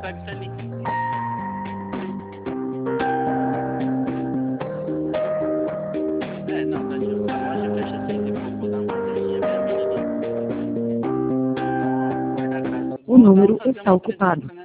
Pega ali. É, não, tá de loja, fecha assim, depois vou dar uma passadinha, ver a menina ali. Vai dar graça. O número está ocupado.